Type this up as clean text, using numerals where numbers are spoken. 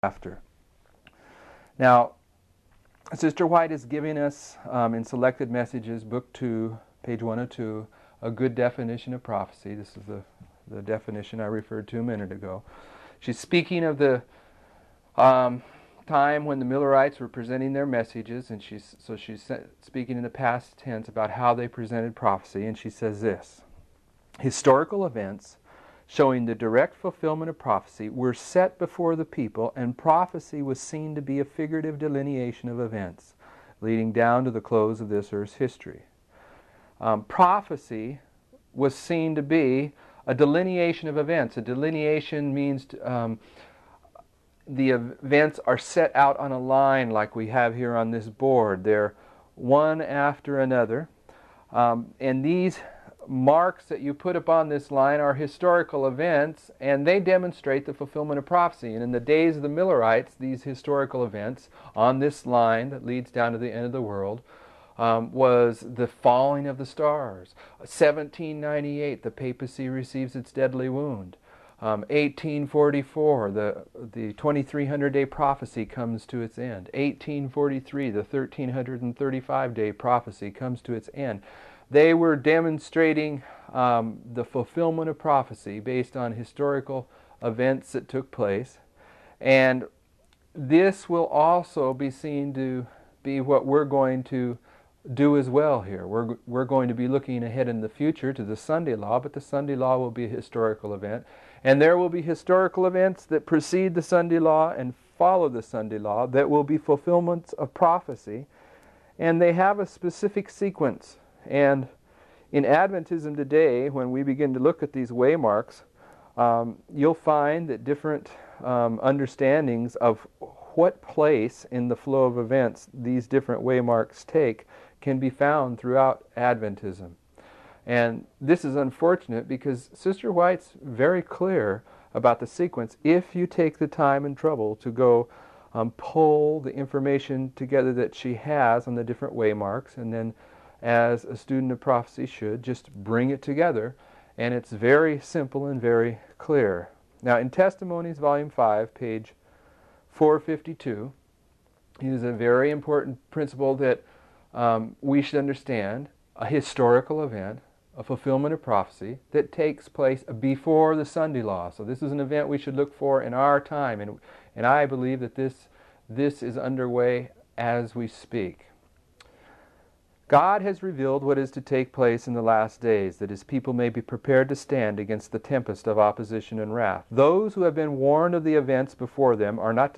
after. Now, Sister White is giving us, in Selected Messages, Book 2, page 102, a good definition of prophecy. This is the definition I referred to a minute ago. She's speaking of the time when the Millerites were presenting their messages, and she's speaking in the past tense about how they presented prophecy, and she says this: historical events showing the direct fulfillment of prophecy were set before the people, and prophecy was seen to be a figurative delineation of events leading down to the close of this earth's history. Prophecy was seen to be a delineation of events. A delineation means the events are set out on a line like we have here on this board. They're one after another. And these marks that you put upon this line are historical events, and they demonstrate the fulfillment of prophecy. And in the days of the Millerites, these historical events on this line that leads down to the end of the world was the falling of the stars. 1798, the papacy receives its deadly wound. 1844, the 2300-day prophecy comes to its end. 1843, the 1335-day prophecy comes to its end. They were demonstrating the fulfillment of prophecy based on historical events that took place. And this will also be seen to be what we're going to do as well here. We're going to be looking ahead in the future to the Sunday Law, but the Sunday Law will be a historical event. And there will be historical events that precede the Sunday Law and follow the Sunday Law that will be fulfillments of prophecy. And they have a specific sequence. And in Adventism today, when we begin to look at these waymarks, you'll find that different understandings of what place in the flow of events these different waymarks take can be found throughout Adventism. And this is unfortunate because Sister White's very clear about the sequence. If you take the time and trouble to go pull the information together that she has on the different waymarks, and then as a student of prophecy should, just bring it together, and it's very simple and very clear. Now, in Testimonies, Volume 5, page 452, is a very important principle that we should understand: a historical event, a fulfillment of prophecy that takes place before the Sunday Law. So this is an event we should look for in our time, and I believe that this is underway as we speak. God has revealed what is to take place in the last days, that His people may be prepared to stand against the tempest of opposition and wrath. Those who have been warned of the events before them are not to